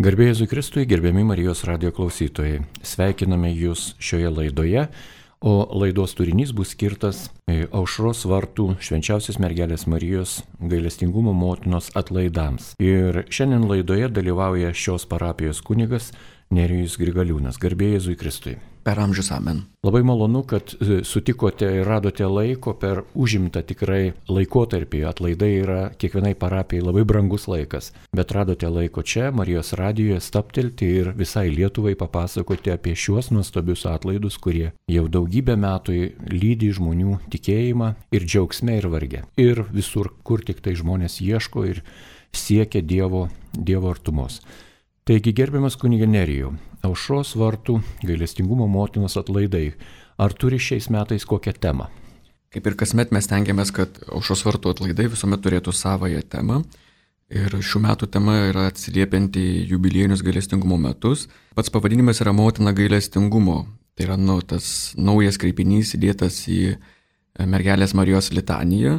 Garbė Jėzui Kristui, gerbiami Marijos radijo klausytojai. Sveikiname Jūs šioje laidoje, o laidos turinys bus skirtas Aušros vartų Švenčiausios mergelės Marijos gailestingumo motinos atlaidams. Ir šiandien laidoje dalyvauja šios parapijos kunigas Nerijus Grigaliūnas. Garbė Jėzui Kristui. Per amžius amen. Labai malonu, kad sutikote ir radote laiko per užimtą tikrai laikotarpį. Atlaidai yra kiekvienai parapijai labai brangus laikas. Bet radote laiko čia, Marijos radijoje, stabtelti ir visai Lietuvai papasakoti apie šiuos nuostabius atlaidus, kurie jau daugybę metų lydi žmonių tikėjimą ir džiaugsme ir varge. Ir visur, kur tik tai žmonės ieško ir siekia Dievo artumos. Taigi, gerbiamas kunige Nerijau, Aušros vartų gailestingumo motinos atlaidai. Ar turi šiais metais kokią temą? Kaip ir kasmet mes tengiamės, kad Aušros vartų atlaidai visuomet turėtų savąją temą. Ir šių metų tema yra atsiliepianti jubiliejinius gailestingumo metus. Pats pavadinimas yra Motina gailestingumo. Tai yra tas naujas kreipinys įdėtas į mergelės Marijos litaniją.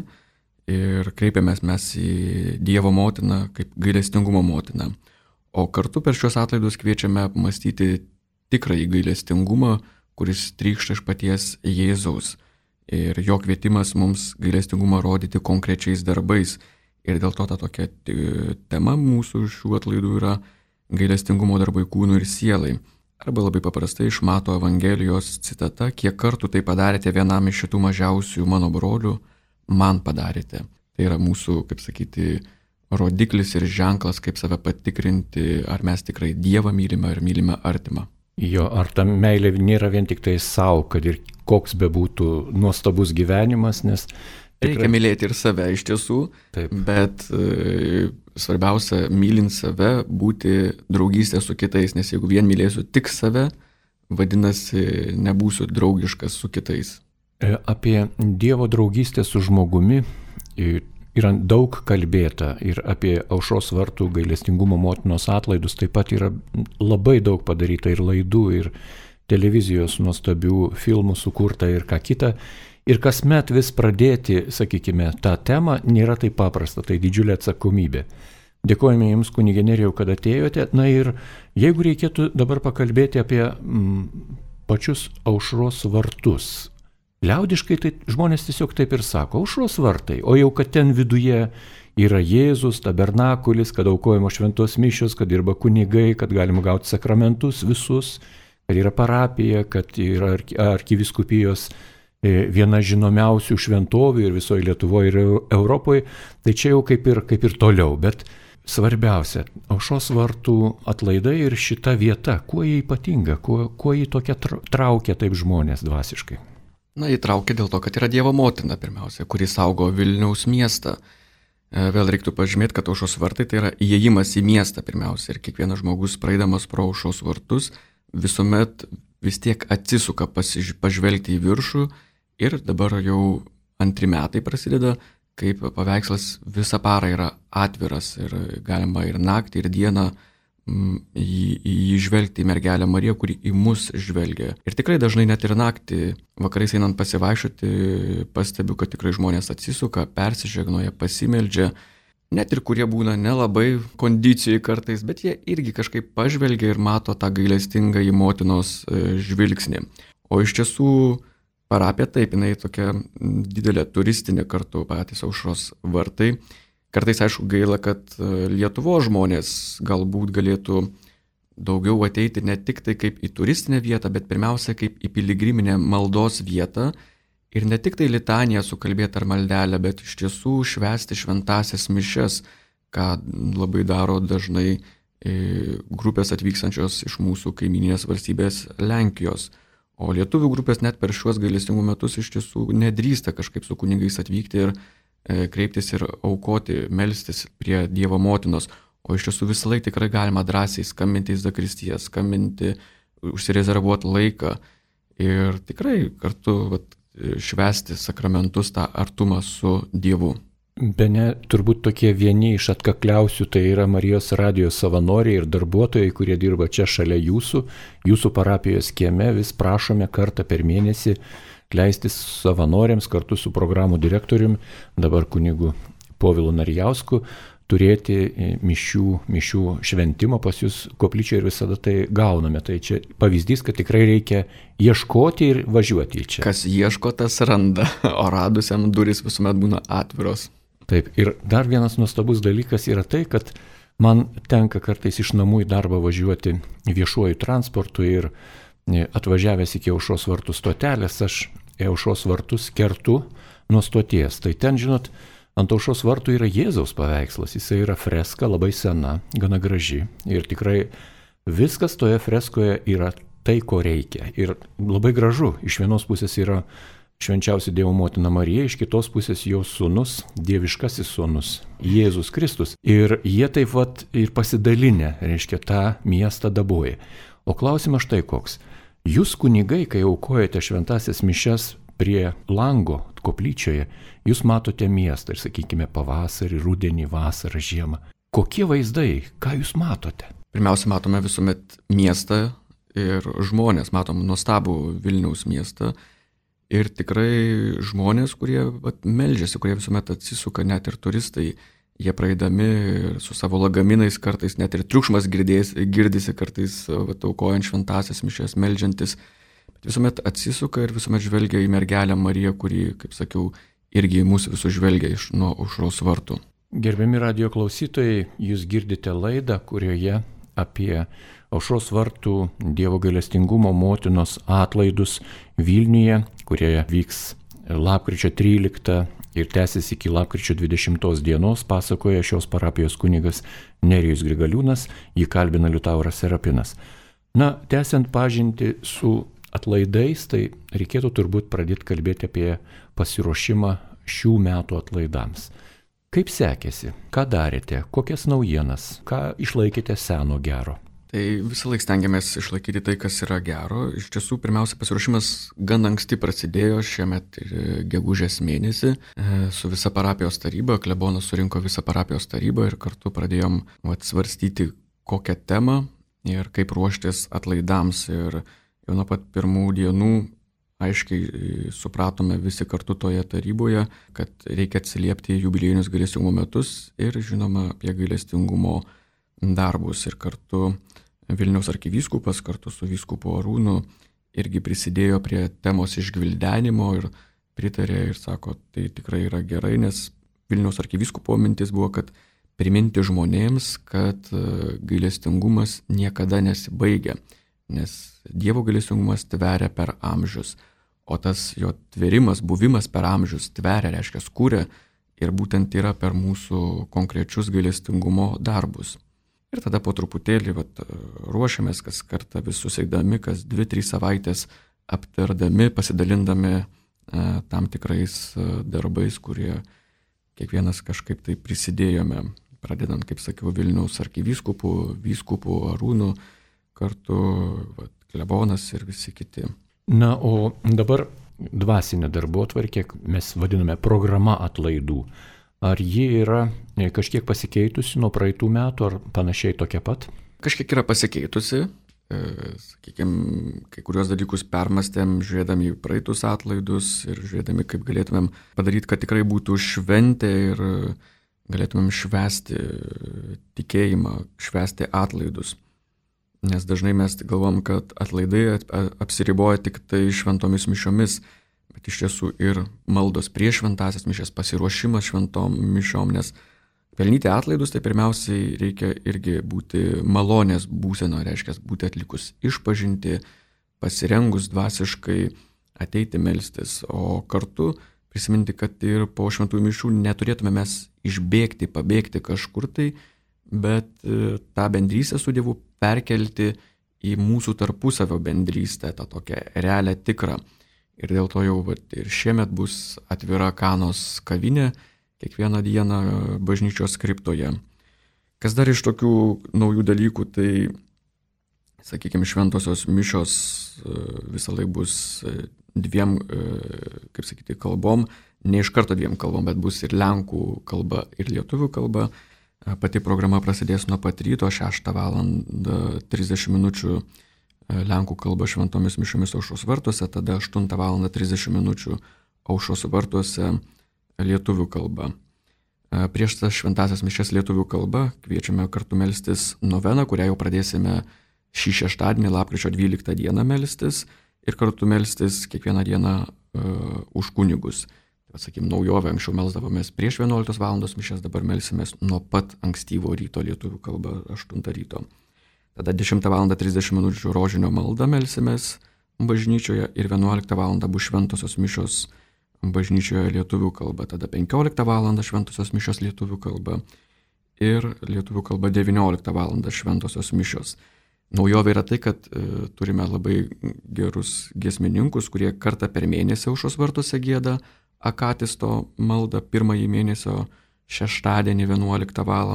Ir kreipiamės mes į Dievo motiną kaip gailestingumo motiną. O kartu per šios atlaidus kviečiame apmąstyti tikrąjį gailestingumą, kuris trykšta iš paties Jėzaus. Ir jo kvietimas mums gailestingumą rodyti konkrečiais darbais. Ir dėl to ta tokia tema mūsų šių atlaidų yra gailestingumo darbai kūnui ir sielai. Arba labai paprastai iš Mato Evangelijos citata: kiek kartų tai padarėte vienam iš šitų mažiausių mano brolių, man padarėte. Tai yra mūsų, kaip sakyti, rodiklis ir ženklas, kaip save patikrinti, ar mes tikrai Dievą mylime ar mylime artimą. Jo, ar ta meilė nėra vien tik tai savo, kad ir koks bebūtų nuostabus gyvenimas, nes reikia mylėti ir save iš tiesų. Taip. Bet svarbiausia, mylint save, būti draugystė su kitais, nes jeigu vien mylėsiu tik save, vadinasi, nebūsiu draugiškas su kitais. Apie Dievo draugystę su žmogumi yra daug kalbėta ir apie Aušros vartų gailestingumo motinos atlaidus taip pat yra labai daug padaryta ir laidų, ir televizijos nuostabių filmų sukurta ir ką kita. Ir kasmet vis pradėti, sakykime, tą temą nėra taip paprasta, tai didžiulė atsakomybė. Dėkojame Jums, kunige Nerijau, kad atėjote. Na ir jeigu reikėtų dabar pakalbėti apie pačius Aušros vartus. Liaudiškai tai žmonės tiesiog taip ir sako, Aušros vartai, o jau kad ten viduje yra Jėzus, tabernakulis, kad aukojimo šventos mišios, kad dirba kunigai, kad galima gauti sakramentus visus, kad yra parapija, kad yra arkivyskupijos viena žinomiausių šventovių ir visoje Lietuvoje ir Europoje, tai čia jau kaip ir toliau, bet svarbiausia, Aušros vartų atlaidai ir šita vieta, kuo jie ypatinga, kuo jie tokia traukia taip žmonės dvasiškai? Na, įtraukia dėl to, kad yra Dievo motina pirmiausia, kuri saugo Vilniaus miestą. Vėl reiktų pažymėti, kad Aušros vartai tai yra įėjimas į miestą pirmiausia. Ir kiekvienas žmogus praeidamas pro Aušros vartus visuomet vis tiek atsisuka pažvelgti į viršų. Ir dabar jau 2 metai prasideda, kaip paveikslas visą parą yra atviras. Ir galima ir naktį, ir dieną į žvelgti į mergelę Mariją, kuri į mus žvelgia. Ir tikrai dažnai net ir naktį, vakarais einant pasivaikščioti, pastebiu, kad tikrai žmonės atsisuka, persižegnoja, pasimeldžia. Net ir kurie būna nelabai kondicijai kartais, bet jie irgi kažkaip pažvelgia ir mato tą gailestingą į motinos žvilgsnį. O iš tiesų parapija taip, jinai tokia didelė turistinė kartu patys Aušros vartai. Kartais aišku gaila, kad Lietuvos žmonės galbūt galėtų daugiau ateiti ne tik tai kaip į turistinę vietą, bet pirmiausia kaip į piligriminę maldos vietą ir ne tik tai litaniją sukalbėti ar maldelę, bet iš tiesų švęsti šventąsias mišias, ką labai daro dažnai grupės atvykstančios iš mūsų kaimyninės valstybės Lenkijos. O lietuvių grupės net per šiuos gailestingumo metus iš tiesų nedrįsta kažkaip su kunigais atvykti ir kreiptis ir aukoti, melstis prie Dievo motinos. O iš tiesų visą laiką tikrai galima drąsiai skambinti į zakristiją, skambinti, užsirezervuoti laiką ir tikrai kartu švęsti sakramentus, tą artumą su Dievu. Bene turbūt tokie vieni iš atkakliausių tai yra Marijos radijos savanoriai ir darbuotojai, kurie dirba čia šalia jūsų parapijos kieme, vis prašome kartą per mėnesį leistis savanoriams kartu su programų direktoriumi, dabar kunigu Povilu Narijausku, turėti mišių šventimą pas jūs koplyčioje ir visada tai gauname. Tai čia pavyzdys, kad tikrai reikia ieškoti ir važiuoti į čia. Kas ieško, tas randa, o radusiam durys visuomet būna atviros. Taip, ir dar vienas nuostabus dalykas yra tai, kad man tenka kartais iš namų į darbą važiuoti viešuoju transportu ir atvažiavęs iki Aušros vartų stotelės, aš Aušros vartus kertu nuo stoties. Tai ten, žinot, ant Aušros vartų yra Jėzaus paveikslas, jisai yra freska, labai sena, gana graži ir tikrai viskas toje freskoje yra tai, ko reikia. Ir labai gražu, iš vienos pusės yra švenčiausia Dievo motina Marija, iš kitos pusės jo sūnus, dieviškasis sūnus, Jėzus Kristus. Ir jie taip vat ir pasidalinę, reiškia, tą miestą daboja. O klausimas štai koks. Jūs kunigai, kai aukojate šventasias mišias prie lango koplyčioje, jūs matote miestą ir, sakykime, pavasarį, rudenį, vasarą, žiemą. Kokie vaizdai, ką jūs matote? Pirmiausia, matome visuomet miestą ir žmonės, matom nuostabų Vilniaus miestą ir tikrai žmonės, kurie meldžiasi, kurie visuomet atsisuka, net ir turistai, jie praeidami su savo lagaminais, kartais net ir triukšmas girdisi kartais aukojant šventasias mišias, meldžiantis. Bet visuomet atsisuka ir visuomet žvelgia į mergelę Mariją, kuri, kaip sakiau, irgi į mūsų visus žvelgia nuo Aušros vartų. Gerbiami radijo klausytojai, jūs girdite laidą, kurioje apie Aušros vartų Dievo gailestingumo motinos atlaidus Vilniuje, kurie vyks lapkričio 13 ir tęsis iki lapkričio 20 dienos, pasakoja šios parapijos kunigas Nerijus Grigaliūnas, jį kalbina Liutauras Serapinas. Na, tęsiant pažintį su atlaidais, tai reikėtų turbūt pradėti kalbėti apie pasiruošimą šių metų atlaidams. Kaip sekėsi? Ką darėte? Kokias naujienas? Ką išlaikėte seno gero? Tai visą laiką stengiamės išlaikyti tai, kas yra gero. Iš tiesų, pirmiausia, pasiruošimas gan anksti prasidėjo šiemet gegužės mėnesį su visa parapijos taryba. Klebonas surinko visą parapijos tarybą ir kartu pradėjom svarstyti, kokią temą ir kaip ruoštis atlaidams. Ir jau nuo pat pirmų dienų aiškiai supratome visi kartu toje taryboje, kad reikia atsiliepti jubiliejinius gailestingumo metus ir, žinoma, apie gailestingumo darbus. Ir kartu Vilniaus arkivyskupas kartu su vyskupu Arūnu irgi prisidėjo prie temos išgvildenimo ir pritarė ir sako, tai tikrai yra gerai, nes Vilniaus arkivyskupo mintis buvo, kad priminti žmonėms, kad gailestingumas niekada nesibaigia, nes Dievo gailestingumas tveria per amžius, o tas jo tverimas, buvimas per amžius tveria, reiškia, kūrė ir būtent yra per mūsų konkrečius gailestingumo darbus. Ir tada po truputėlį ruošiamės kas kartą vis susėdami, kas 2-3 savaitės aptardami, pasidalindami tam tikrais darbais, kurie kiekvienas kažkaip tai prisidėjome, pradedant, kaip sakiau, Vilniaus vyskupu Arūnu, kartu klebonas ir visi kiti. Na, o dabar dvasinė darbotvarkė, mes vadiname programa atlaidų. Ar ji yra kažkiek pasikeitusi nuo praeitų metų, ar panašiai tokia pat? Kažkiek yra pasikeitusi. Sakykime, kai kurios dalykus permastėm, žiūrėdami į praeitus atlaidus ir žiūrėdami, kaip galėtumėm padaryti, kad tikrai būtų šventė ir galėtumėm švęsti tikėjimą, švęsti atlaidus. Nes dažnai mes galvom, kad atlaidai apsiriboja tik tai šventomis mišiomis, bet iš tiesų ir maldos prieš šventasias mišias, pasiruošimas šventom mišiom, nes pelnyti atlaidus, tai pirmiausiai reikia irgi būti malonės būseno, reiškia būti atlikus išpažinti, pasirengus dvasiškai ateiti melstis, o kartu prisiminti, kad ir po šventųjų mišių neturėtume mes išbėgti, pabėgti kažkur tai, bet tą bendrystę su Dievu perkelti į mūsų tarpusavio bendrystę, tą tokią realią tikrą. Ir dėl to jau ir šiemet bus atvira Kanos kavinė kiekvieną dieną bažnyčios kriptoje. Kas dar iš tokių naujų dalykų, tai, sakykime, šventosios mišios visą laiką bus dviem, kaip sakyti, kalbom, ne iš karto dviem kalbom, bet bus ir lenkų kalba, ir lietuvių kalba. Pati programa prasidės nuo pat ryto 6:30 min. Lenkų kalba šventomis mišiomis Aušros vartuose, tada 8:30 min. Aušros vartuose lietuvių kalba. Prieš tas šventasias mišias lietuvių kalba kviečiame kartu melstis noveną, kurią jau pradėsime šį šeštadienį, lapkričio 12 dieną melstis ir kartu melstis kiekvieną dieną už kunigus. Sakykim, naujovė, anksčiau melsdavomės prieš 11 val. Mišias, dabar melsimės nuo pat ankstyvo ryto lietuvių kalba 8 ryto. Tada 10 val. 30 minučių rožinio maldą melsimės bažnyčioje ir 11 val. Bus šventosios mišios bažnyčioje lietuvių kalba. Tada 15 val. Šventosios mišios lietuvių kalba ir lietuvių kalba 19 val. Šventosios mišios. Naujovė yra tai, kad turime labai gerus giesmininkus, kurie kartą per mėnesį aušros vartuose gieda akatisto maldą pirmąjį mėnesio šeštadienį 11 val.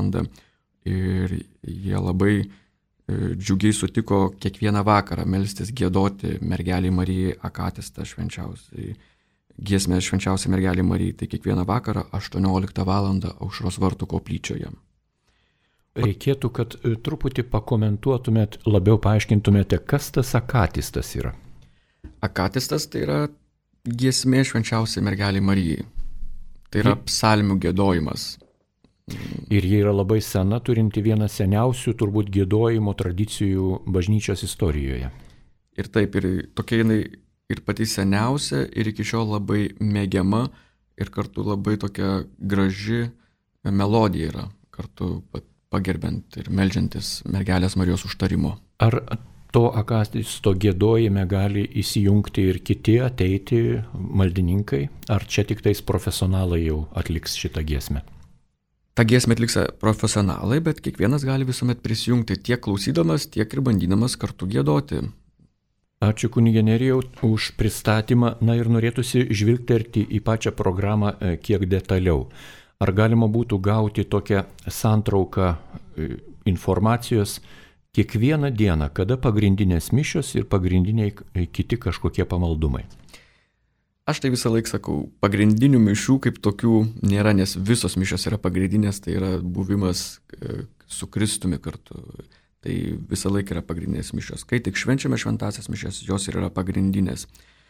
Ir jie labai džiugiai sutiko kiekvieną vakarą melstis giedoti mergelei Marijai akatistą švenčiausiai. Giesmę švenčiausiai mergelei Marijai, tai kiekvieną vakarą 18 val. Aušros vartų koplyčioje. Reikėtų, kad truputį pakomentuotumėt, labiau paaiškintumėte, kas tas akatistas yra. Akatistas tai yra giesmė švenčiausiai mergelei Marijai. Tai yra psalmių giedojimas. Ir ji yra labai sena, turinti vieną seniausių turbūt giedojimo tradicijų bažnyčios istorijoje. Ir taip, ir tokia jinai ir pati seniausia, ir iki šiol labai mėgiama, ir kartu labai tokia graži melodija yra, kartu pagerbent ir meldžiantis mergelės Marijos užtarimo. Ar to akatisto giedojime gali įsijungti ir kiti ateiti maldininkai, ar čia tik tais profesionalai jau atliks šitą giesmę? Ta giesmė atliks profesionalai, bet kiekvienas gali visuomet prisijungti tiek klausydamas, tiek ir bandydamas kartu giedoti. Ačiū kunige Nerijau už pristatymą, na ir norėtųsi žvilgterti į pačią programą kiek detaliau. Ar galima būtų gauti tokią santrauką informacijos kiekvieną dieną, kada pagrindinės mišios ir pagrindiniai kiti kažkokie pamaldumai? Aš tai visą laiką sakau, pagrindinių mišių kaip tokių nėra, nes visos mišios yra pagrindinės, tai yra buvimas su Kristumi kartu. Tai visą laiką yra pagrindinės mišios. Kai tik švenčiame šventasias mišias, jos ir yra pagrindinės.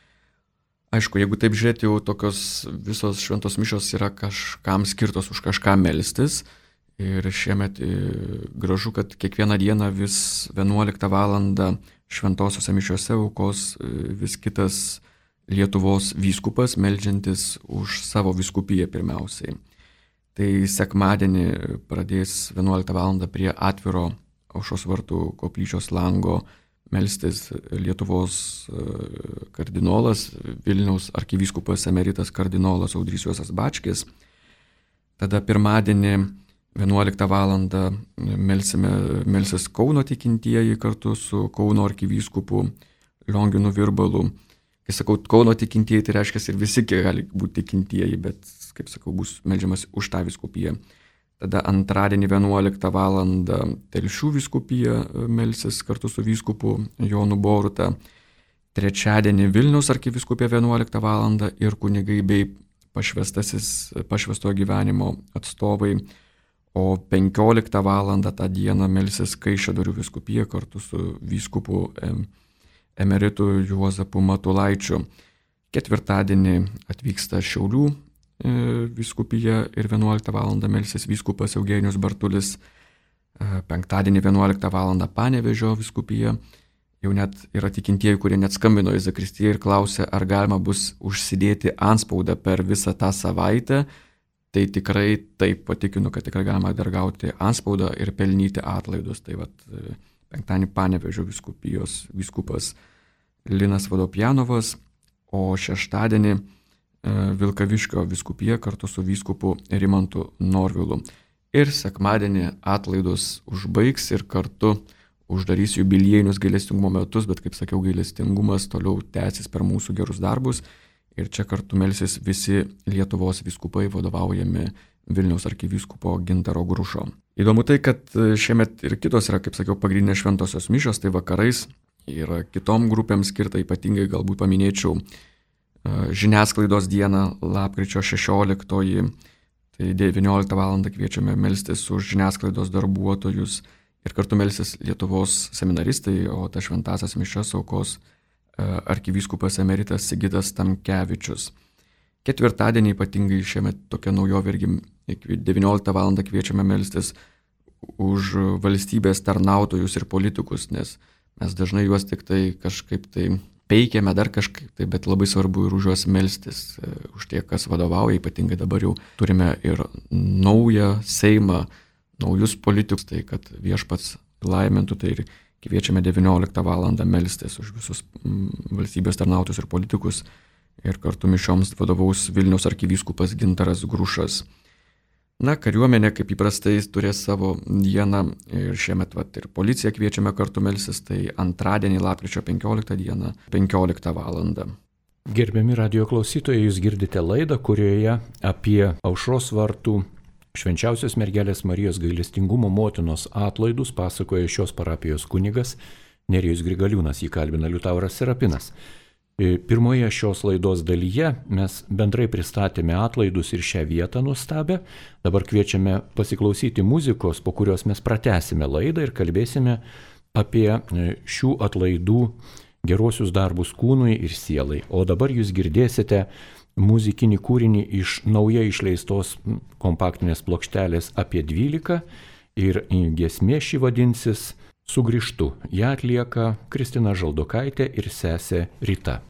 Aišku, jeigu taip žiūrėti, jau tokios visos šventos mišios yra kažkam skirtos už kažką melstis. Ir šiemet gražu, kad kiekvieną dieną vis 11 val. Šventosiuose mišiuose aukos vis kitas Lietuvos vyskupas, meldžiantis už savo vyskupiją pirmiausiai. Tai sekmadienį pradės 11 val. Prie atviro aušros vartų koplyčios lango melstis Lietuvos kardinolas, Vilniaus arkivyskupas emeritas kardinolas Audrys Juozas Bačkis. Tada pirmadienį 11 val. Melsis Kauno tikintieji kartu su Kauno arkivyskupu Lionginu Virbalu. Kai sakau Kauno tikintieji, tai reiškia ir visi gali būti tikintieji, bet, kaip sakau, bus meldžiamas už tą vyskupiją. Tada antradienį 11 val. Telšių vyskupija melsis kartu su vyskupu Jonu Boruta. Trečiadienį Vilniaus arkivyskupija 11 val. Ir kunigai bei pašvęstojo gyvenimo atstovai. O 15 val. tą dieną melsis Kaišiadorių vyskupija kartu su vyskupu emeritu Juozapu Matulaičiu. Ketvirtadienį atvyksta Šiaulių vyskupija ir 11 val. Melsis vyskupas Eugenijus Bartulis. Penktadienį 11 val. Panevėžio vyskupija. Jau net yra tikintieji, kurie net skambino į zakristiją ir klausė, ar galima bus užsidėti antspaudą per visą tą savaitę. Tai tikrai taip, patikinu, kad tikrai galima dar gauti antspaudą ir pelnyti atlaidus. Tai vat penktadienį Panevėžio vyskupijos vyskupas Linas Vodopjanovas, o šeštadienį Vilkaviškio vyskupija kartu su vyskupu Rimantu Norvilu. Ir sekmadienį atlaidus užbaigs ir kartu uždarys jubiliejinius gailestingumo metus, bet kaip sakiau, gailestingumas toliau tęsis per mūsų gerus darbus. Ir čia kartu melsis visi Lietuvos vyskupai vadovaujami Vilniaus arkivyskupo Gintaro Grušo. Įdomu tai, kad šiemet ir kitos yra, kaip sakiau, pagrindinės šventosios mišios, tai vakarais yra kitom grupėms skirta, ypatingai galbūt paminėčiau žiniasklaidos dieną, lapkričio 16, tai 19 val. Kviečiame melstis už žiniasklaidos darbuotojus ir kartu melsis Lietuvos seminaristai, o tas šventasias mišias aukos arkivyskupas emeritas Sigitas Tamkevičius. Ketvirtadienį ypatingai šiemet tokia naujovė irgi 19 val. Kviečiame melstis už valstybės tarnautojus ir politikus, nes mes dažnai juos tik tai kažkaip tai peikiame, dar kažkaip tai, bet labai svarbu ir už juos melstis, už tie, kas vadovauja, ypatingai dabar jau turime ir naują Seimą, naujus politikus, tai kad viešpats laimintų, tai ir kviečiame 19 val. Melstis už visus valstybės tarnautojus ir politikus ir kartu mišioms vadovaus Vilniaus arkivyskupas Gintaras Grušas. Na, kariuomenė, kaip įprastai, turės savo dieną ir šiemet ir policiją kviečiame kartu melstis, tai antradienį, lapkričio 15 dieną, 15 val. Gerbiami radijo klausytojai, jūs girdite laidą, kurioje apie Aušros vartų Švenčiausios mergelės Marijos gailestingumo motinos atlaidus pasakoja šios parapijos kunigas Nerijus Grigaliūnas, jį kalbina Liutauras Serapinas. Pirmoje šios laidos dalyje mes bendrai pristatėme atlaidus ir šią vietą nuostabę. Dabar kviečiame pasiklausyti muzikos, po kurios mes pratęsime laidą ir kalbėsime apie šių atlaidų gerosius darbus kūnui ir sielai. O dabar jūs girdėsite muzikinį kūrinį iš naujai išleistos kompaktinės plokštelės apie 12 ir giesmė šį vadinsis Sugrįžtu. Ją atlieka Kristina Žaldokaitė ir sesė Rita.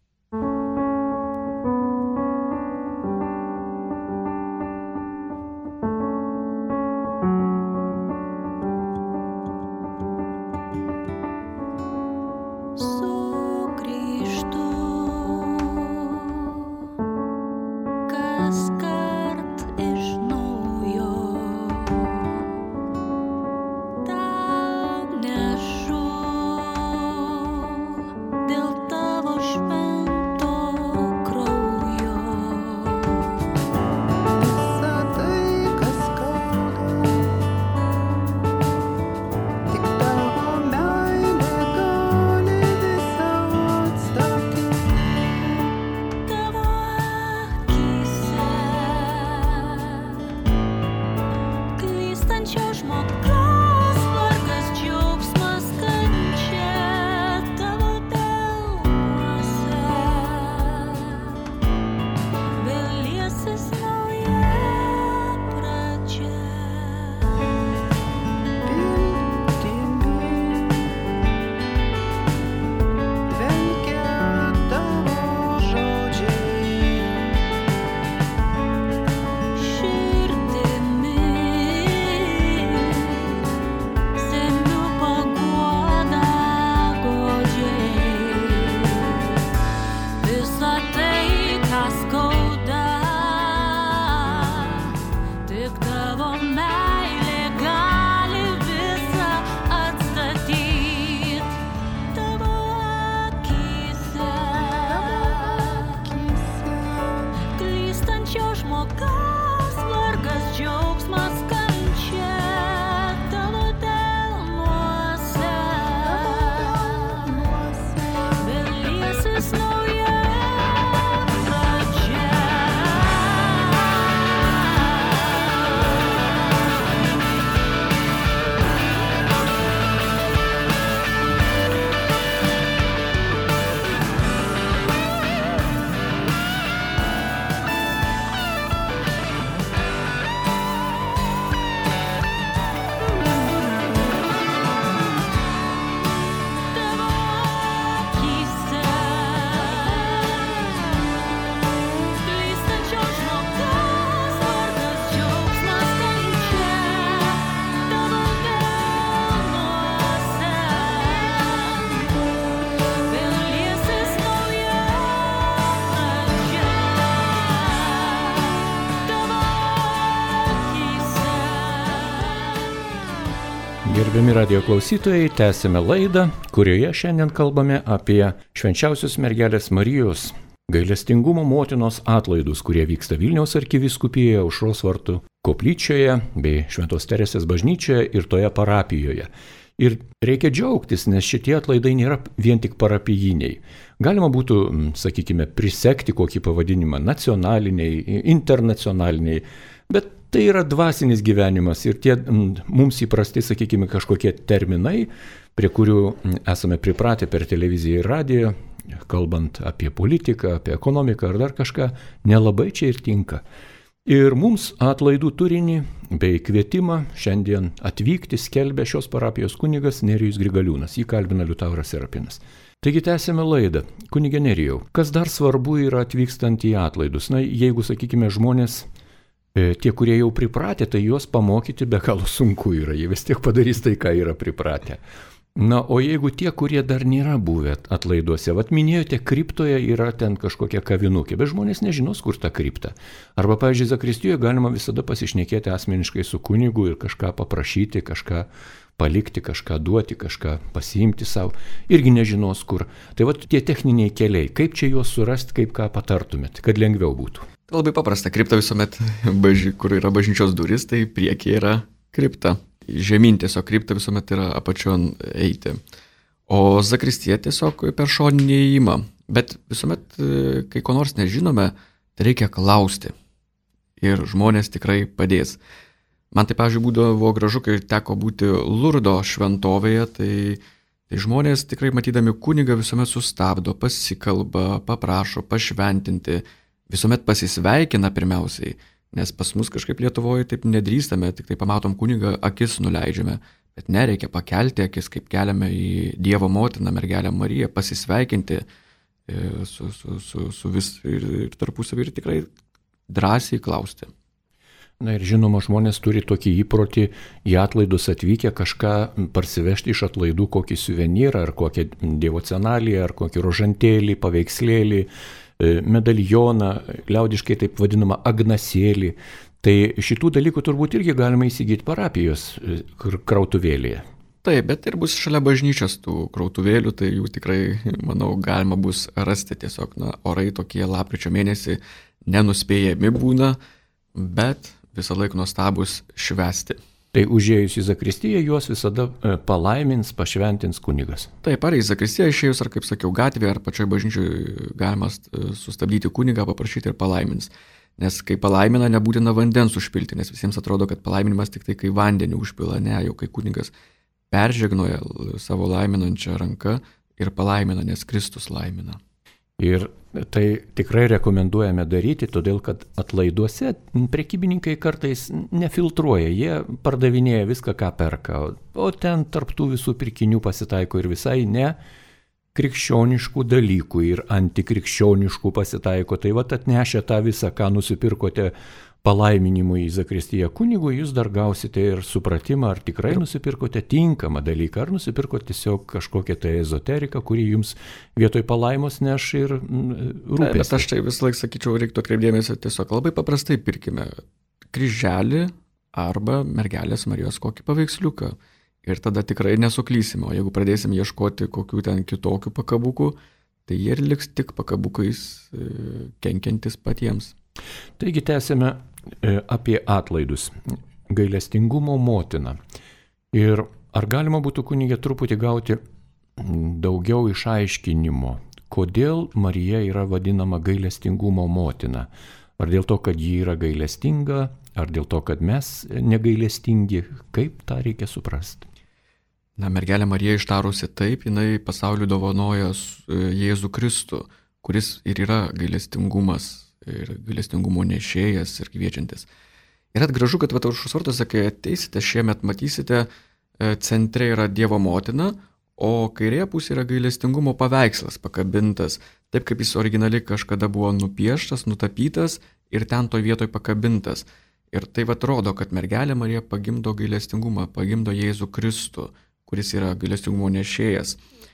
Gerbiami radijo klausytojai, tęsime laidą, kurioje šiandien kalbame apie Švenčiausios mergelės Marijos gailestingumo motinos atlaidus, kurie vyksta Vilniaus arkivyskupijoje, Aušros vartų koplyčioje bei Šventos Teresės bažnyčioje ir toje parapijoje. Ir reikia džiaugtis, nes šitie atlaidai nėra vien tik parapijiniai. Galima būtų, sakykime, prisekti kokį pavadinimą nacionaliniai, internacionaliniai, bet tai yra dvasinis gyvenimas ir tie mums įprasti, sakykime, kažkokie terminai, prie kurių esame pripratę per televiziją ir radiją, kalbant apie politiką, apie ekonomiką ar dar kažką, nelabai čia ir tinka. Ir mums atlaidų turinį bei kvietimą šiandien atvykti skelbia šios parapijos kunigas Nerijus Grigaliūnas. Jį kalbina Liutauras Serapinas. Taigi tęsėme laidą. Kunige Nerijau, kas dar svarbu yra atvykstant į atlaidus? Na, jeigu, sakykime, žmonės, tie, kurie jau pripratę, tai juos pamokyti be galo sunku yra. Jie vis tiek padarys tai, ką yra pripratę. Na, o jeigu tie, kurie dar nėra buvę atlaiduose, vat minėjote, kriptoje yra ten kažkokia kavinukė, bet žmonės nežinos, kur ta kripta. Arba, pavyzdžiui, zakristijoje galima visada pasišnekėti asmeniškai su kunigu ir kažką paprašyti, kažką palikti, kažką duoti, kažką pasiimti savo, irgi nežinos kur. Tai vat tie techniniai keliai, kaip čia juos surasti, kaip ką patartumėt, kad lengviau būtų. Tai labai paprasta, kripta visuomet, kur yra bažnyčios duris, tai priekyje yra kripta. Žemyn tiesiog kripta visuomet yra apačion eiti. O zakristija tiesiog per šoninį įėjimą. Bet visuomet, kai ko nors nežinome, tai reikia klausti. Ir žmonės tikrai padės. Man tai, pavyzdžiui, būdavo gražu, kai teko būti Lurdo šventovėje, tai žmonės tikrai matydami kunigą visuomet sustabdo, pasikalba, paprašo, pašventinti, visuomet pasisveikina pirmiausiai. Nes pas mus kažkaip Lietuvoje taip nedrįstame, tik tai pamatom kunigą, akis nuleidžiame. Bet nereikia pakelti akis, kaip keliame į Dievo motiną, mergelę Mariją, pasisveikinti su vis ir tarpusavį ir tikrai drąsiai klausti. Na ir žinoma, žmonės turi tokį įprotį į atlaidus atvykę kažką parsivežti iš atlaidų, kokį suvenyrą, ar kokią dievocenaliją, ar kokį rožantėlį, paveikslėlį, medalioną, liaudiškai taip vadinamą agnasėlį. Tai šitų dalykų turbūt irgi galima įsigyti parapijos krautuvėlėje. Taip, bet ir bus šalia bažnyčios tų krautuvėlių, tai jų tikrai, manau, galima bus rasti tiesiog, orai tokie lapkričio mėnesį nenuspėjami būna, bet visą laiką nuostabus švęsti. Tai užėjus į zakristiją juos visada palaimins, pašventins kunigas. Taip, ar į zakristiją išėjus, ar kaip sakiau, gatvėje, ar pačioj bažnyčioj galima sustabdyti kunigą, paprašyti ir palaimins. Nes kai palaimina, nebūtina vandens užpilti, nes visiems atrodo, kad palaiminimas tik tai kai vandenį užpila, ne, jau kai kunigas peržegnoja savo laiminančią ranką ir palaimina, nes Kristus laimina. Ir tai tikrai rekomenduojame daryti, todėl kad atlaiduose prekybininkai kartais nefiltruoja, jie pardavinėja viską, ką perka, o ten tarptų visų pirkinių pasitaiko ir visai ne krikščioniškų dalykų ir antikrikščioniškų pasitaiko. Tai vat atnešę tą visą, ką nusipirkote palaiminimui į zakristiją kunigui, jūs dar gausite ir supratimą, ar tikrai nusipirkote tinkamą dalyką, ar nusipirkote tiesiog kažkokią tai ezoteriką, kuri jums vietoj palaimos neš ir rūpės. Bet aš tai visą laiką sakyčiau, reiktų atkreipdėmėsi tiesiog labai paprastai pirkime kryželį arba mergelės Marijos kokį paveiksliuką. Ir tada tikrai nesuklysime, o jeigu pradėsim ieškoti kokių ten kitokių pakabukų, tai jie ir liks tik pakabukais kenkiantis patiems. Taigi tęsime apie atlaidus. Gailestingumo motina. Ir ar galima būtų kunige truputį gauti daugiau išaiškinimo, kodėl Marija yra vadinama gailestingumo motina? Ar dėl to, kad ji yra gailestinga, ar dėl to, kad mes negailestingi? Kaip tą reikia suprasti? Mergelė Marija ištarusi taip, jinai pasauliu dovanoja Jėzų Kristų, kuris ir yra gailestingumas ir gailestingumo nešėjas ir kviečiantis. Ir gražu, kad Aušros vartuose, kai ateisite šiemet, matysite, centre yra Dievo motina, o kairėje pusėje yra gailestingumo paveikslas pakabintas, taip kaip jis originaliai kažkada buvo nupieštas, nutapytas ir ten toj vietoj pakabintas. Ir tai rodo, kad mergelė Marija pagimdo gailestingumą, pagimdo Jėzų Kristų, kuris yra gailestingumo nešėjas.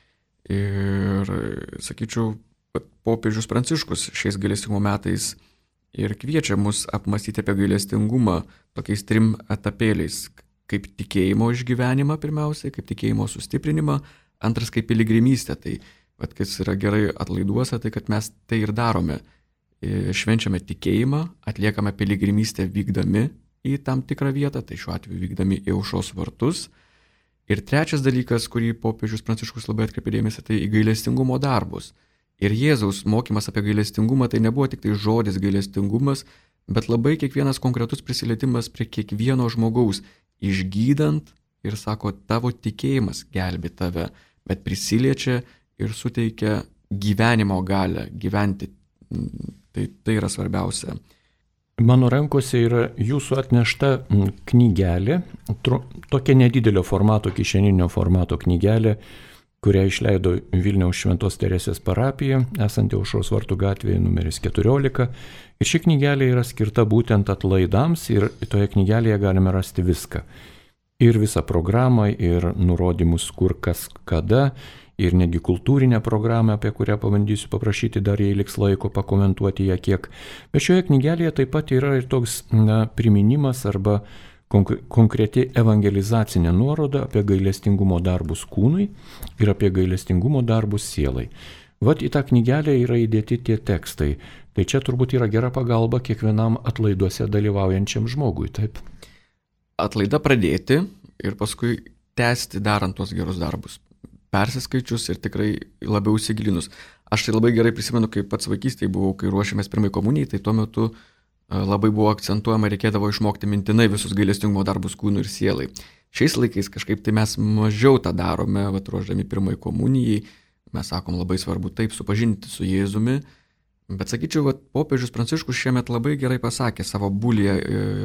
Ir, sakyčiau, popiežius Pranciškus šiais gailestingumo metais ir kviečia mus apmąstyti apie gailestingumą tokiais 3 etapėliais. Kaip tikėjimo išgyvenimą pirmiausiai, kaip tikėjimo sustiprinimą, antras kaip piligrimystė. Tai, kas yra gerai atlaiduose, tai kad mes tai ir darome. Švenčiame tikėjimą, atliekame piligrimystę vykdami į tam tikrą vietą, tai šiuo atveju vykdami į Aušros vartus. Ir trečias dalykas, kurį popiežius Pranciškus labai atkreipė dėmesį, tai į gailestingumo darbus. Ir Jėzaus mokymas apie gailestingumą tai nebuvo tik tai žodis gailestingumas, bet labai kiekvienas konkretus prisilietimas prie kiekvieno žmogaus, išgydant ir sako, tavo tikėjimas gelbi tave, bet prisiliečia ir suteikia gyvenimo galią gyventi. Tai yra svarbiausia. Mano rankose yra jūsų atnešta knygelė, tokia nedidelio formato, kišeninio formato knygelė, kurią išleido Vilniaus Šventos Teresės parapija, esanti Aušros vartų gatvėje numeris 14. Ir ši knygelė yra skirta būtent atlaidams ir toje knygelėje galime rasti viską. Ir visą programą, ir nurodymus kur, kas, kada, ir netgi kultūrinę programą, apie kurią pabandysiu paprašyti dar, jei liks laiko pakomentuoti ją kiek. Bet šioje knygelėje taip pat yra ir toks priminimas arba konkreti evangelizacinė nuoroda apie gailestingumo darbus kūnui ir apie gailestingumo darbus sielai. Vat į tą knygelę yra įdėti tie tekstai. Tai čia turbūt yra gera pagalba kiekvienam atlaiduose dalyvaujančiam žmogui, taip? Atlaida pradėti ir paskui tęsti darant tuos gerus darbus. Persiskaičius ir tikrai labiau įsigilinus. Aš tai labai gerai prisimenu, kai pats vaikystėje buvau, kai ruošėmės pirmai komunijai, tai tuo metu labai buvo akcentuojama, reikėdavo išmokti mintinai visus gailestingumo darbus kūnui ir sielai. Šiais laikais kažkaip tai mes mažiau tą darome, ruošdami pirmai komunijai, mes sakom labai svarbu taip supažinti su Jėzumi, bet sakyčiau, popiežius Pranciškus šiemet labai gerai pasakė savo bulėje,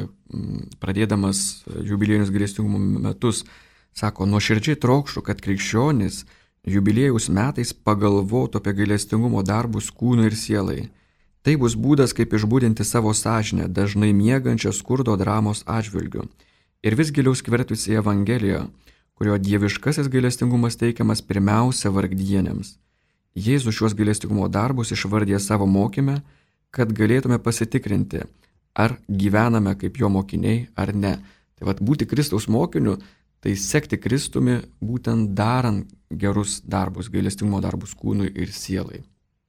pradėdamas jubiliejinius gailestingumo metus, sako, nuoširdžiai trokštu, kad krikščionys jubiliejaus metais pagalvotų apie gailestingumo darbus kūnui ir sielai. Tai bus būdas, kaip išbudinti savo sąžinę, dažnai miegančią skurdo dramos atžvilgiu. Ir vis giliau skvertis į Evangeliją, kurio dieviškasis gailestingumas teikiamas pirmiausia vargdienėms. Jėzus šiuos gailestingumo darbus išvardė savo mokyme, kad galėtume pasitikrinti, ar gyvename kaip jo mokiniai ar ne. Tai būti Kristaus mokiniu, tai sekti Kristumi būtent darant gerus darbus, gailestingumo darbus kūnui ir sielai.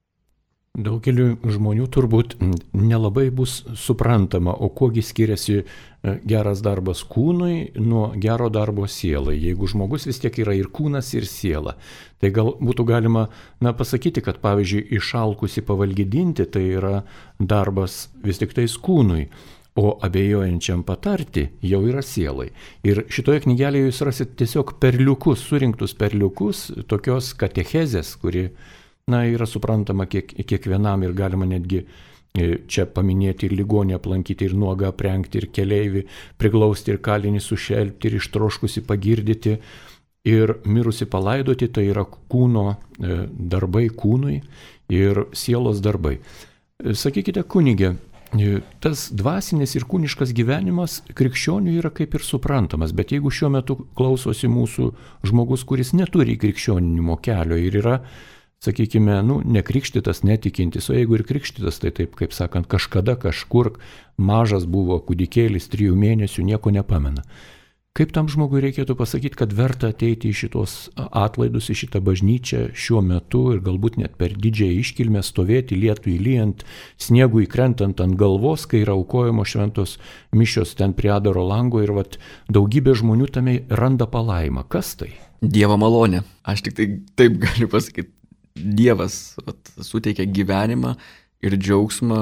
Daugeliu žmonių turbūt nelabai bus suprantama, o kuogi skiriasi geras darbas kūnui nuo gero darbo sielai. Jeigu žmogus vis tiek yra ir kūnas, ir siela, tai gal būtų galima pasakyti, kad pavyzdžiui išalkusi pavalgydinti tai yra darbas vis tik tais kūnui, o abejojančiam patarti jau yra sielai. Ir šitoje knygelėje jūs rasit tiesiog perliukus, surinktus perliukus, tokios katechezės, kuri yra suprantama kiekvienam ir galima netgi čia paminėti ir ligonį aplankyti, ir nuogą aprengti, ir keleivį priglausti, ir kalinį sušelpti, ir ištroškusi pagirdyti, ir mirusi palaidoti, tai yra kūno darbai kūnui ir sielos darbai. Sakykite, kunige, tas dvasinis ir kūniškas gyvenimas krikščionių yra kaip ir suprantamas, bet jeigu šiuo metu klausosi mūsų žmogus, kuris neturi krikščioninimo kelio ir yra, sakykime, nekrikštytas, netikintis, o jeigu ir krikštytas, tai taip, kaip sakant, kažkada kažkur mažas buvo kūdikėlis 3 mėnesių, nieko nepamena. Kaip tam žmogui reikėtų pasakyti, kad verta ateiti į šitos atlaidus, į šitą bažnyčią šiuo metu ir galbūt net per didžiąją iškilmę stovėti lietui lyjant, sniegui krentant ant galvos, kai yra aukojamos šventos mišios ten prie Adaro lango ir daugybė žmonių tame randa palaimą. Kas tai? Dievo malonė. Aš tik taip galiu pasakyti. Dievas suteikia gyvenimą ir džiaugsmą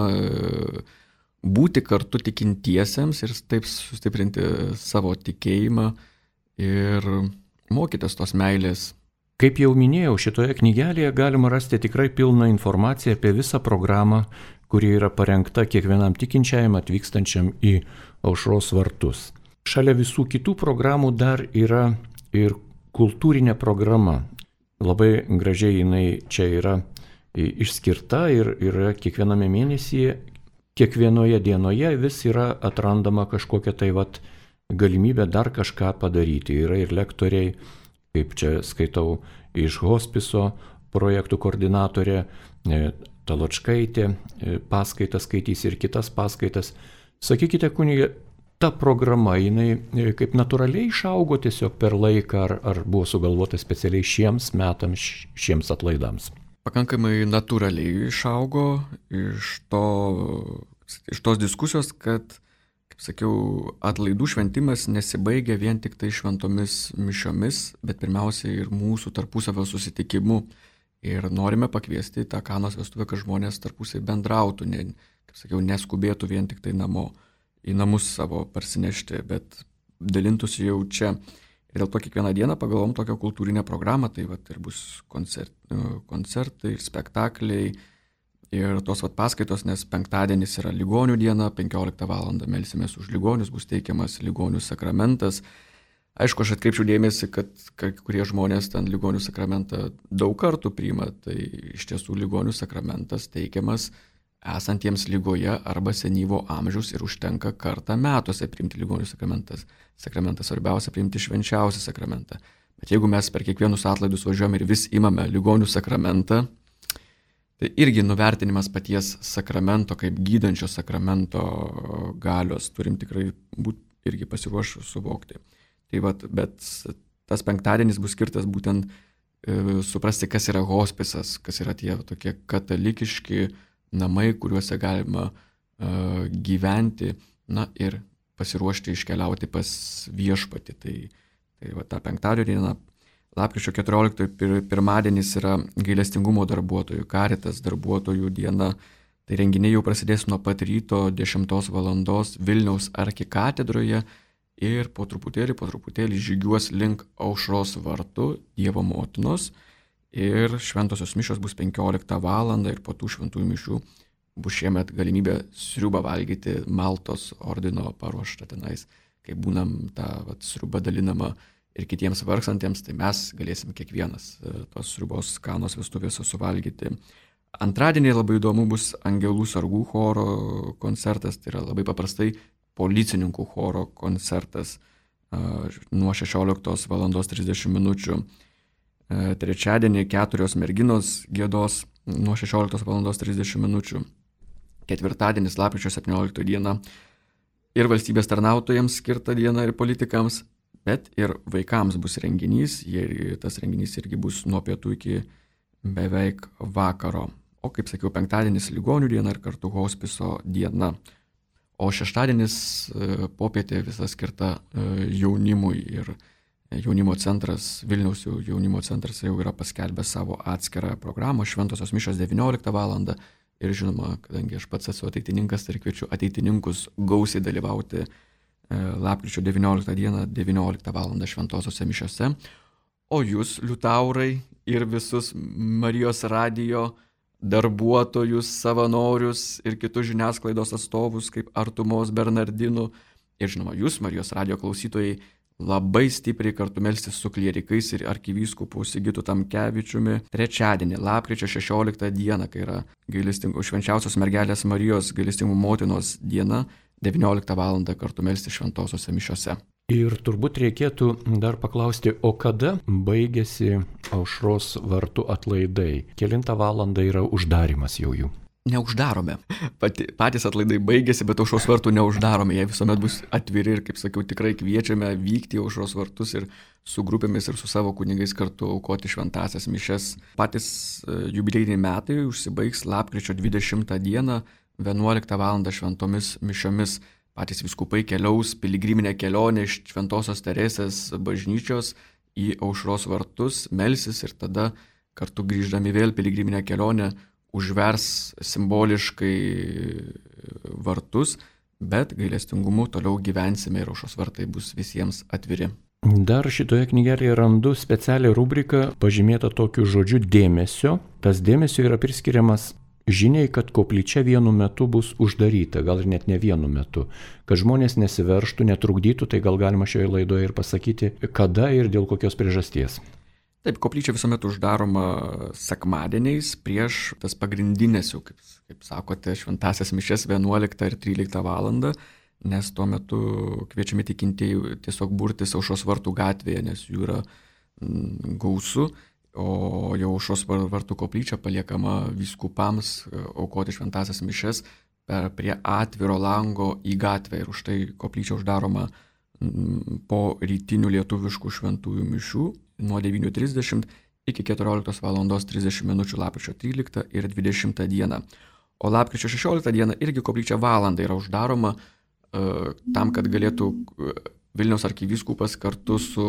būti kartu tikintiesiems ir taip sustiprinti savo tikėjimą ir mokytis tos meilės. Kaip jau minėjau, šitoje knygelėje galima rasti tikrai pilną informaciją apie visą programą, kuri yra parengta kiekvienam tikinčiajam atvykstančiam į Aušros vartus. Šalia visų kitų programų dar yra ir kultūrinė programa. Labai gražiai jinai čia yra išskirta ir yra kiekviename mėnesyje, kiekvienoje dienoje vis yra atrandama kažkokia tai galimybė dar kažką padaryti. Yra ir lektoriai, kaip čia skaitau iš hospiso projektų koordinatorė Taločkaitė, paskaitas skaitys ir kitas paskaitas. Sakykite, kunige, ta programa, jinai kaip natūraliai išaugo tiesiog per laiką, ar buvo sugalvota specialiai šiems metams, šiems atlaidams? Pakankamai natūraliai išaugo iš tos diskusijos, kad, kaip sakiau, atlaidų šventimas nesibaigia vien tik tai šventomis mišiomis, bet pirmiausia ir mūsų tarpusavio susitikimu. Ir norime pakviesti tą Kanos vestuvę, kad žmonės tarpusai bendrautų, kaip sakiau, neskubėtų vien tik tai į namus savo parsinešti, bet dalintųsi jau čia. Ir dėl to kiekvieną dieną pagalvom tokią kultūrinę programą, tai ir bus koncertai, spektakliai, ir tos paskaitos, nes penktadienis yra ligonių diena, 15 val. Melsimės už ligonius, bus teikiamas ligonių sakramentas. Aišku, aš atkreipčiau dėmesį, kad kai kurie žmonės ten ligonių sakramentą daug kartų priima, tai iš tiesų ligonių sakramentas teikiamas esantiems lygoje arba senyvo amžiaus ir užtenka kartą metuose priimti ligonių sakramentą. Svarbiausia priimti švenčiausią sakramentą. Bet jeigu mes per kiekvienus atlaidus važiuojame ir vis imame ligonių sakramentą, tai irgi nuvertinimas paties sakramento, kaip gydančio sakramento galios, turim tikrai būti irgi pasiruošę suvokti. Tai bet tas penktadienis bus skirtas būtent suprasti, kas yra hospisas, kas yra tie tokie katalikiški namai, kuriuose galima gyventi, ir pasiruošti iškeliauti pas viešpatį. Tai tą penktadienio dieną, lapkričio 14 pirmadienis yra gailestingumo darbuotojų, Caritas darbuotojų diena. Tai renginiai jau prasidės nuo pat ryto 10 val. Vilniaus arkikatedroje ir po truputėlį žygiuos link Aušros vartų Dievo motinos. Ir šventosios mišios bus 15 val. Ir po tų šventųjų mišių bus šiemet galimybė sriubą valgyti Maltos ordino paruoštą tenais. Kai būnam tą sriubą dalinama ir kitiems vargstantiems, tai mes galėsim kiekvienas tos sriubos Kanos vestuvėse suvalgyti. Antradienį labai įdomu bus Angelų sargų choro koncertas, tai yra labai paprastai policininkų choro koncertas nuo 16 val. 30 min. Trečiadienį 4 merginos giedos nuo 16 val. 30 min. Ketvirtadienis, lapkričio 17 diena, ir valstybės tarnautojams skirta diena ir politikams, bet ir vaikams bus renginys. Tas renginys irgi bus nuo pietų iki beveik vakaro. O kaip sakiau, penktadienis ligonių diena ir kartu hospiso diena. O šeštadienis popietė visa skirta jaunimui ir jaunimo centras, Vilniaus jaunimo centras jau yra paskelbęs savo atskirą programą, šventosios mišios 19 val. Ir žinoma, kadangi aš pats esu ateitininkas, tai kviečiu ateitininkus gausiai dalyvauti lapkričio 19 dieną 19 val. Šventosiose mišiose. O jūs, liutaurai, ir visus Marijos radijo darbuotojus, savanorius ir kitus žiniasklaidos atstovus kaip Artumos Bernardinų ir žinoma, jūs, Marijos radijo klausytojai, labai stipriai kartu melstis su klierikais ir arkivyskupu Sigitu Tamkevičiumi trečiadienį, lapkričio 16 dieną, kai yra švenčiausios mergelės Marijos gailestingų motinos diena, 19 val. Kartu melstis šventosiose mišiose. Ir turbūt reikėtų dar paklausti, o kada baigėsi Aušros vartų atlaidai? Kelintą valandą yra uždarimas jau jų? Neuždarome. Patys atlaidai baigėsi, bet Aušros vartų neuždarome. Jie visuomet bus atviri ir, kaip sakiau, tikrai kviečiame vykti į Aušros vartus ir su grupėmis ir su savo kunigais kartu aukoti šventąsias mišias. Patys jubiliejiniai metai užsibaigs lapkričio 20 dieną 11 val. Šventomis mišiomis. Patys vyskupai keliaus piligriminę kelionę iš Šventosios Teresės bažnyčios į Aušros vartus, melsis ir tada kartu grįždami vėl piligriminę kelionę užvers simboliškai vartus, bet gailestingumu toliau gyvensime ir Aušros vartai bus visiems atviri. Dar šitoje knygelėje randu specialią rubriką pažymėtą tokiu žodžiu dėmesio. Tas dėmesio yra priskiriamas žiniai, kad koplyčia vienu metu bus uždaryta, gal ir net ne vienu metu. Kad žmonės nesiverštų, netrukdytų, tai gal galima šioje laidoje ir pasakyti, kada ir dėl kokios priežasties. Taip, koplyčia visuomet uždaroma sekmadieniais prieš tas pagrindinės, jau kaip sakote, šventąsias mišias 11 ir 13 val. Nes tuo metu kviečiami tikintieji tiesiog burtis Aušros vartų gatvėje, nes jų yra gausu, o jau Aušros vartų koplyčia paliekama vyskupams aukoti šventąsias mišias prie atviro lango į gatvę ir už tai koplyčia uždaroma po rytinių lietuviškų šventųjų mišių nuo 9:30 iki 14 val. 30 min. Lapkričio 13 ir 20 dieną. O lapkričio 16 dieną irgi koplyčia valandą yra uždaroma tam, kad galėtų Vilniaus arkivyskupas kartu su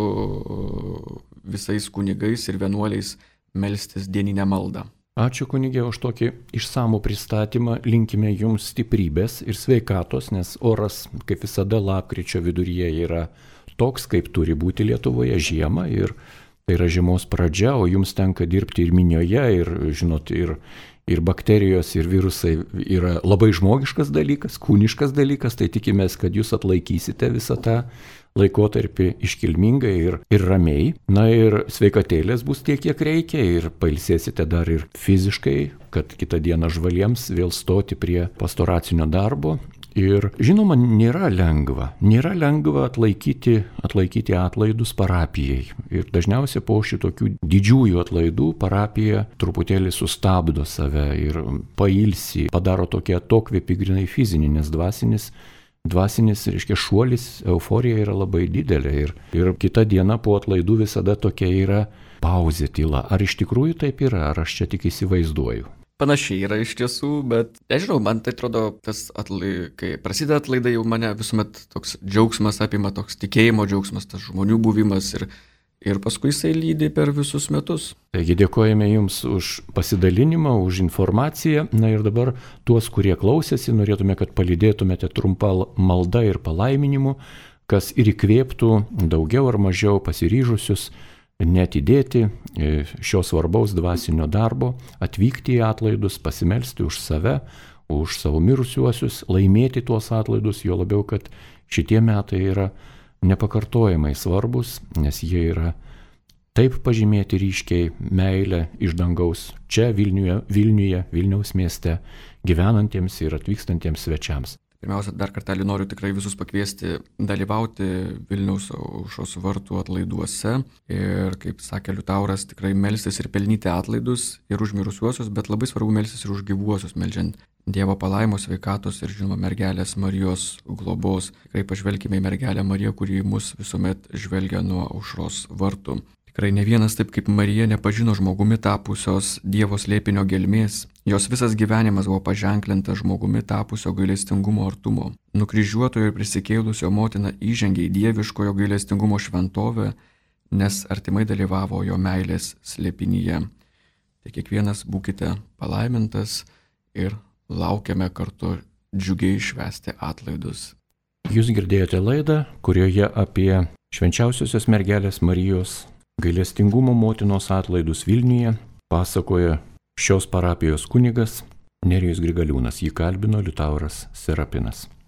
visais kunigais ir vienuoliais melstis dieninę maldą. Ačiū kunigė už tokį išsamų pristatymą, linkime jums stiprybės ir sveikatos, nes oras, kaip visada, lapkričio viduryje yra toks, kaip turi būti Lietuvoje žiemą ir tai yra žiemos pradžia, o jums tenka dirbti ir minioje, ir, žinot, ir bakterijos, ir virusai yra labai žmogiškas dalykas, kūniškas dalykas, tai tikimės, kad jūs atlaikysite visą tą laikotarpį iškilmingai ir ramiai. Na ir sveikatėlės bus tiek, kiek reikia, ir pailsėsite dar ir fiziškai, kad kitą dieną žvaliems vėl stoti prie pastoracinio darbo. Ir žinoma, nėra lengva atlaikyti atlaidus parapijai. Ir dažniausiai po šitokių didžiųjų atlaidų parapija truputėlį sustabdo save ir pailsi, padaro tokį atokvėpį grinai fizinį, nes dvasinis, reiškia, šuolis, euforija yra labai didelė. Ir kitą dieną po atlaidų visada tokia yra pauzė, tyla. Ar iš tikrųjų taip yra, ar aš čia tik įsivaizduoju? Panašiai yra iš tiesų, bet nežinau, man tai atrodo, kai prasideda atlaidai, jau mane visuomet toks džiaugsmas apima, toks tikėjimo džiaugsmas, tas žmonių buvimas ir paskui jisai lydi per visus metus. Taigi dėkojame Jums už pasidalinimą, už informaciją. Na ir dabar tuos, kurie klausėsi, norėtume, kad palydėtumėte trumpą maldą ir palaiminimu, kas ir įkvėptų daugiau ar mažiau pasiryžusius neatidėti šio svarbaus dvasinio darbo, atvykti į atlaidus, pasimelsti už save, už savo mirusiuosius, laimėti tuos atlaidus, jo labiau, kad šitie metai yra nepakartojamai svarbus, nes jie yra taip pažymėti ryškiai meilę iš dangaus čia Vilniuje, Vilniaus mieste gyvenantiems ir atvykstantiems svečiams. Pirmiausia, dar kartelį noriu tikrai visus pakviesti dalyvauti Vilniaus aušros vartų atlaiduose ir, kaip sakė Liutauras, tikrai melstis ir pelnyti atlaidus ir už mirusiuosius, bet labai svarbu melstis ir už gyvuosius, meldžiant Dievo palaimos, sveikatos ir, žinoma, mergelės Marijos globos. Tikrai pažvelkime į mergelę Mariją, kuri mus visuomet žvelgia nuo aušros vartų. Tikrai ne vienas taip kaip Marija nepažino žmogumi tapusios Dievo slėpinio gelmės. Jos visas gyvenimas buvo paženklintas žmogumi tapusio gailestingumo artumo. Nukryžiuotojo ir prisikėlusio motina įžengė į dieviškojo gailestingumo šventovę, nes artimai dalyvavo jo meilės slėpinyje. Tai kiekvienas būkite palaimintas ir laukiame kartu džiugiai švęsti atlaidus. Jūs girdėjote laidą, kurioje apie švenčiausiosios mergelės Marijos gailestingumo motinos atlaidus Vilniuje pasakoja šios parapijos kunigas Nerijus Grigaliūnas, jį kalbino Liutauras Serapinas.